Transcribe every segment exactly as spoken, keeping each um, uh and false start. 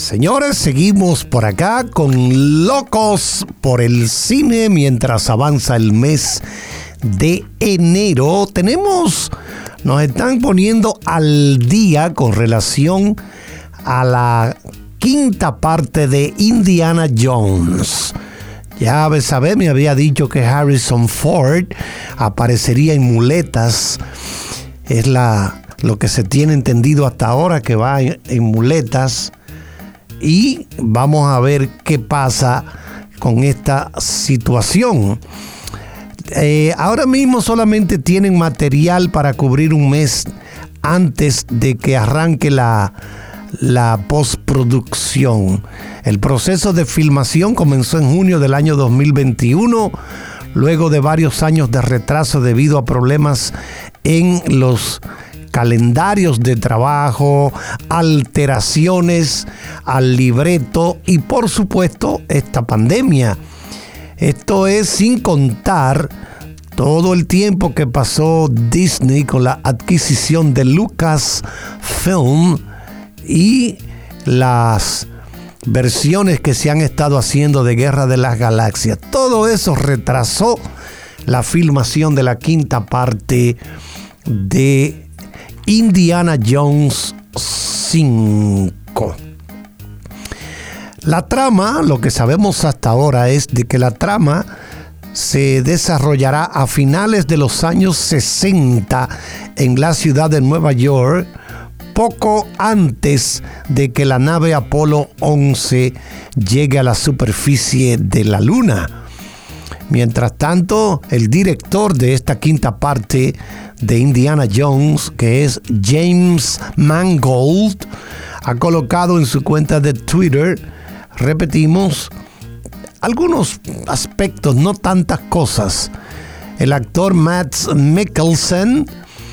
Señores, seguimos por acá con Locos por el Cine mientras avanza el mes de enero. Tenemos, nos están poniendo al día con relación a la quinta parte de Indiana Jones. Ya sabes, me había dicho que Harrison Ford aparecería en muletas. Es la, lo que se tiene entendido hasta ahora, que va en, en muletas. Y vamos a ver qué pasa con esta situación. Eh, ahora mismo solamente tienen material para cubrir un mes antes de que arranque la, la postproducción. El proceso de filmación comenzó en junio del año dos mil veintiuno, luego de varios años de retraso debido a problemas en los calendarios de trabajo, alteraciones al libreto y por supuesto esta pandemia. Esto es sin contar todo el tiempo que pasó Disney con la adquisición de Lucasfilm y las versiones que se han estado haciendo de Guerra de las Galaxias. Todo eso retrasó la filmación de la quinta parte de Indiana Jones cinco. La trama, lo que sabemos hasta ahora es de que la trama se desarrollará a finales de los años sesenta en la ciudad de Nueva York, poco antes de que la nave Apolo once llegue a la superficie de la Luna. Mientras tanto, el director de esta quinta parte de Indiana Jones, que es James Mangold, ha colocado en su cuenta de Twitter, repetimos, algunos aspectos, no tantas cosas. El actor Mads Mikkelsen,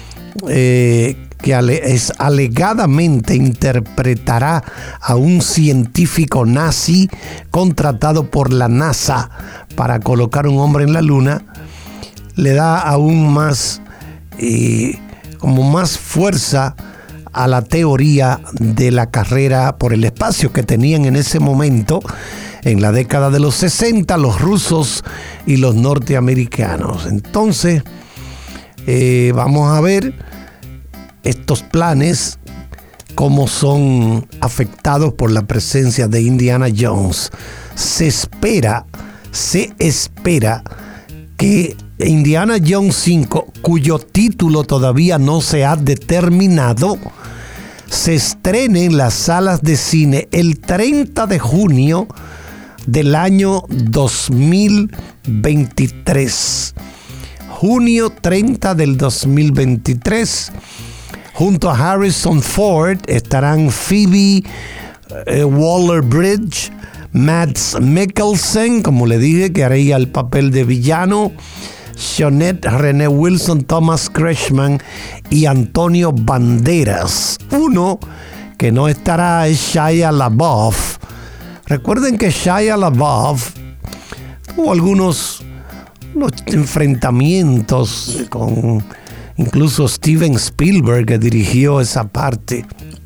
eh, que ale- es alegadamente interpretará a un científico nazi contratado por la NASA para colocar un hombre en la Luna, le da aún más, eh, como más fuerza a la teoría de la carrera por el espacio que tenían en ese momento, en la década de los sesenta, los rusos y los norteamericanos. Entonces, eh, vamos a ver estos planes, cómo son afectados por la presencia de Indiana Jones. Se espera, se espera que Indiana Jones cinco, cuyo título todavía no se ha determinado, se estrene en las salas de cine el treinta de junio del año dos mil veintitrés. Junio treinta del dos mil veintitrés. Junto a Harrison Ford estarán Phoebe eh, Waller-Bridge, Mads Mikkelsen, como le dije, que haría el papel de villano, Sionette Renee Wilson, Thomas Kretschmann y Antonio Banderas. Uno que no estará es Shia LaBeouf. Recuerden que Shia LaBeouf tuvo algunos unos enfrentamientos con incluso Steven Spielberg, que dirigió esa parte,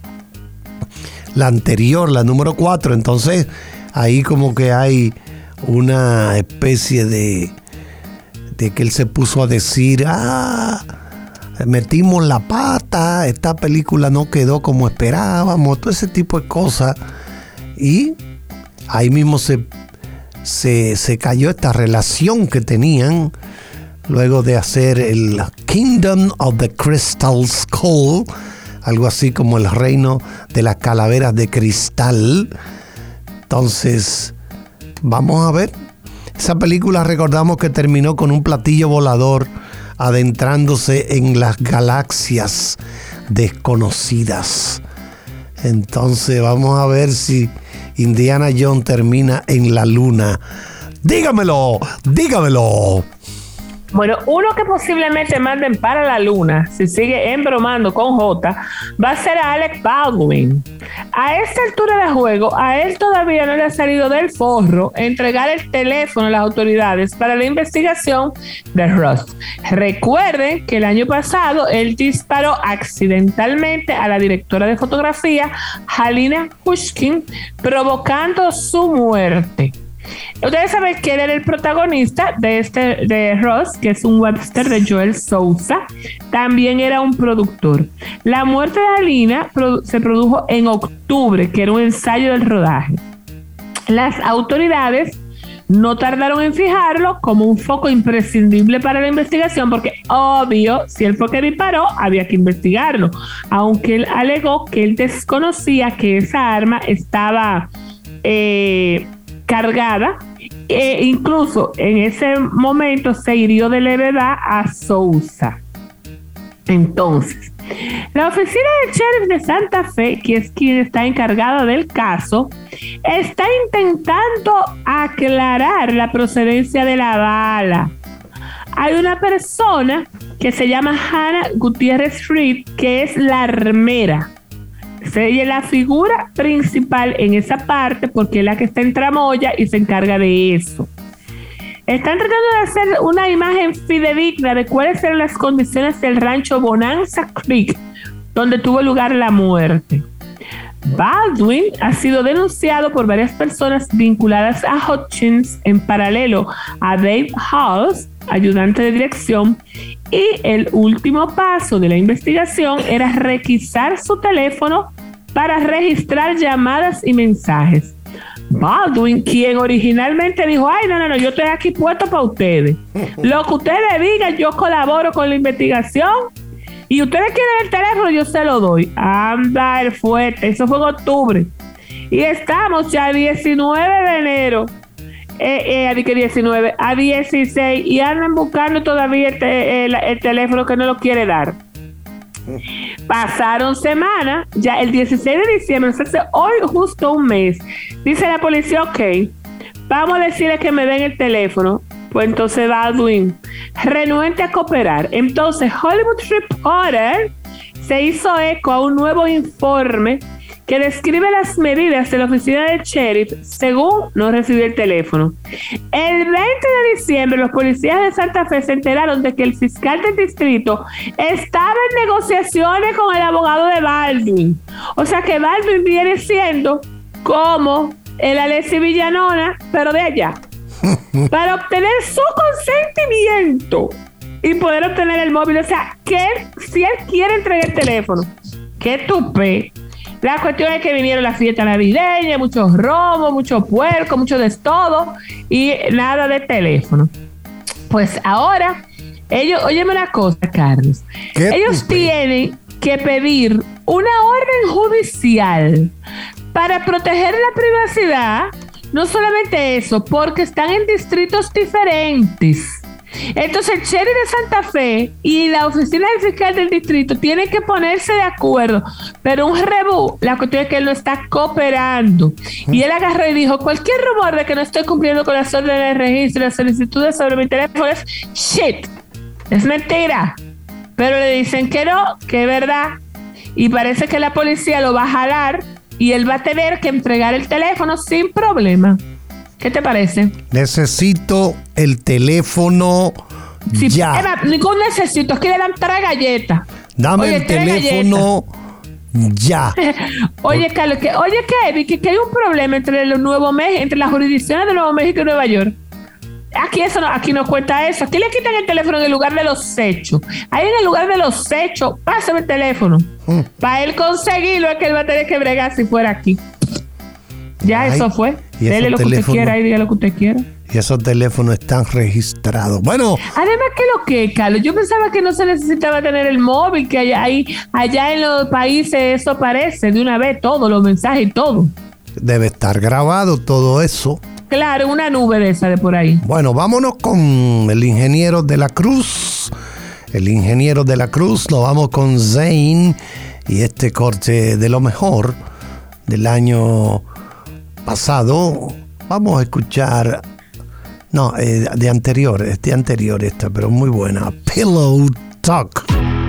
la anterior, la número cuatro. Entonces ahí como que hay una especie de de que él se puso a decir, ah, metimos la pata, esta película no quedó como esperábamos, todo ese tipo de cosas. Y ahí mismo se, se, se cayó esta relación que tenían luego de hacer el Kingdom of the Crystal Skull, algo así como el reino de las calaveras de cristal. Entonces, vamos a ver. Esa película, recordamos que terminó con un platillo volador adentrándose en las galaxias desconocidas. Entonces vamos a ver si Indiana Jones termina en la luna. Dígamelo, dígamelo. Bueno, uno que posiblemente manden para la luna, si sigue embromando con J, va a ser a Alec Baldwin. A esta altura de juego, a él todavía no le ha salido del forro entregar el teléfono a las autoridades para la investigación de Ross. Recuerden que el año pasado él disparó accidentalmente a la directora de fotografía, Halyna Hutchins, provocando su muerte. Ustedes saben que él era el protagonista de este de Ross, que es un webster de Joel Souza. También era un productor. La muerte de Halyna produ- se produjo en octubre, que era un ensayo del rodaje. Las autoridades no tardaron en fijarlo como un foco imprescindible para la investigación, porque obvio, si él fue que disparó, había que investigarlo, aunque él alegó que él desconocía que esa arma estaba eh, cargada. E incluso en ese momento se hirió de levedad a Souza. Entonces, la oficina del sheriff de Santa Fe, que es quien está encargada del caso, está intentando aclarar la procedencia de la bala. Hay una persona que se llama Hannah Gutiérrez Reed, que es la armera. Ella es la figura principal en esa parte porque es la que está en tramoya y se encarga de eso. Están tratando de hacer una imagen fidedigna de cuáles eran las condiciones del rancho Bonanza Creek, donde tuvo lugar la muerte. Baldwin ha sido denunciado por varias personas vinculadas a Hutchins, en paralelo a Dave Halls, ayudante de dirección, y el último paso de la investigación era requisar su teléfono para registrar llamadas y mensajes. Baldwin, quien originalmente dijo, ay, no, no, no, yo estoy aquí puesto para ustedes. Lo que ustedes digan, yo colaboro con la investigación. Y ustedes quieren el teléfono, yo se lo doy. Anda, el fuerte. Eso fue en octubre. Y estamos ya a diecinueve de enero. Eh, eh, a diecinueve, a dieciséis. Y andan buscando todavía el, te, el, el teléfono que no lo quiere dar. Pasaron semanas, ya el dieciséis de diciembre, o sea, hoy justo un mes. Dice la policía, ok, vamos a decirle que me den el teléfono. Pues entonces Baldwin, renuente a cooperar. Entonces Hollywood Reporter se hizo eco a un nuevo informe que describe las medidas de la oficina del sheriff según no recibió el teléfono. El veinte de diciembre, los policías de Santa Fe se enteraron de que el fiscal del distrito estaba en negociaciones con el abogado de Baldwin. O sea que Baldwin viene siendo como el Alessi Villanona, pero de allá. Para obtener su consentimiento y poder obtener el móvil. O sea, que él, si él quiere entregar el teléfono, qué tupe. La cuestión es que vinieron las fiestas navideñas, muchos robos, mucho puerco, mucho de todo y nada de teléfono. Pues ahora, ellos, óyeme una cosa, Carlos. Ellos tupe? tienen que pedir una orden judicial para proteger la privacidad. No solamente eso, porque están en distritos diferentes. Entonces el sheriff de Santa Fe y la oficina del fiscal del distrito tienen que ponerse de acuerdo. Pero un rebú, la cuestión es que él no está cooperando. Y él agarró y dijo, cualquier rumor de que no estoy cumpliendo con las órdenes de registro y las solicitudes sobre mi teléfono es shit. Es mentira. Pero le dicen que no, que es verdad. Y parece que la policía lo va a jalar y él va a tener que entregar el teléfono sin problema. ¿Qué te parece? Necesito el teléfono sí, ya. Eva, ningún necesito, es que le dan tres galletas. Dame oye, el teléfono ya. Oye, Carlos, que, oye, Kevin, que, que hay un problema entre los Nuevo México, entre las jurisdicciones de Nuevo México y Nueva York. Aquí eso no, aquí no cuenta eso. Aquí le quitan el teléfono en el lugar de los hechos. Ahí en el lugar de los hechos, pásame el teléfono. Mm. Para él conseguirlo es que él va a tener que bregar si fuera aquí. Ya Ay, eso fue. Dele lo que usted quiera y diga lo que usted quiera. Y esos teléfonos están registrados. Bueno. Además, ¿qué lo que, Carlos? Yo pensaba que no se necesitaba tener el móvil, que allá, ahí, allá en los países eso aparece de una vez, todo, los mensajes y todo. Debe estar grabado todo eso. Claro, una nube de esa de por ahí. Bueno, vámonos con el ingeniero de la Cruz. El ingeniero de la Cruz, lo vamos con Zayn y este corte de lo mejor del año pasado. Vamos a escuchar No, eh, de anterior, es de anterior esta, pero muy buena. Pillow Talk.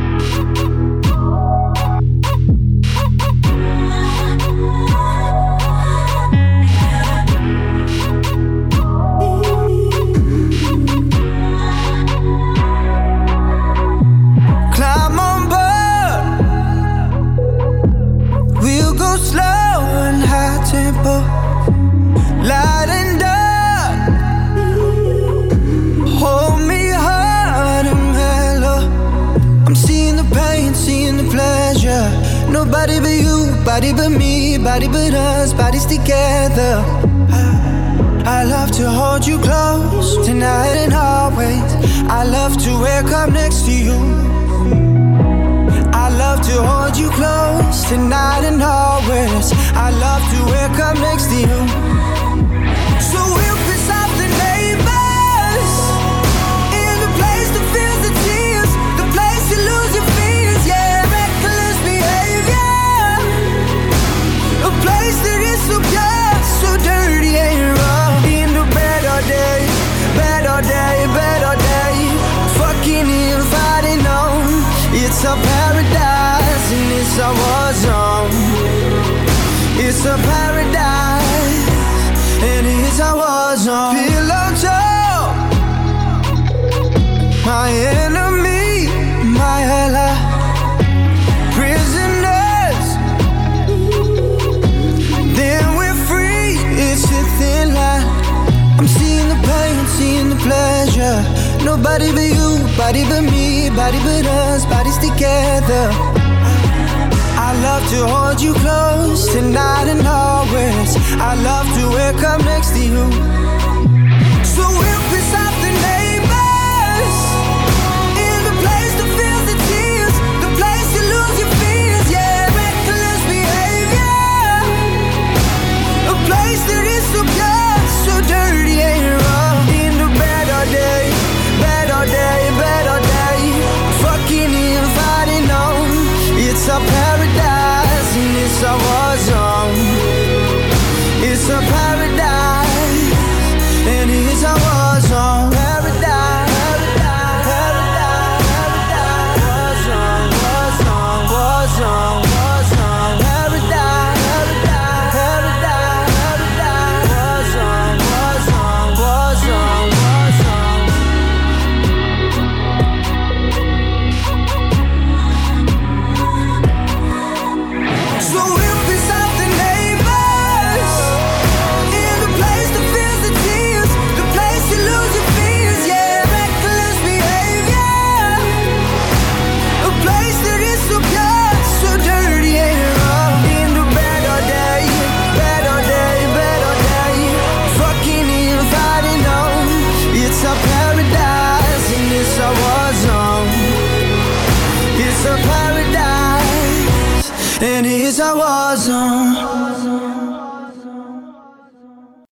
Light and dark, hold me hard and mellow. I'm seeing the pain, seeing the pleasure. Nobody but you, body but me, body but us, bodies together. I, I love to hold you close, tonight and always. I love to wake up next to you. I love to hold you close, tonight and always. I love to wake up next to you. So we'll piss off the neighbors in the place that feels the tears, the place you lose your fears, yeah, reckless behavior, a place that is so pure, so dirty and raw. In the better day, better day, better day, fucking if I didn't know, it's a paradise and it's a war zone. It's a paradise and it's a war zone. Pillow talk, my enemy, my ally. Prisoners, then we're free. It's a thin line. I'm seeing the pain, seeing the pleasure. Nobody but you, body but me, body but us, bodies together. I love to hold you close, tonight and always. I love to wake up next to you. So we'll piss off the neighbors in the place that feels the tears, the place you lose your fears, yeah, reckless behavior, a place that is so pure.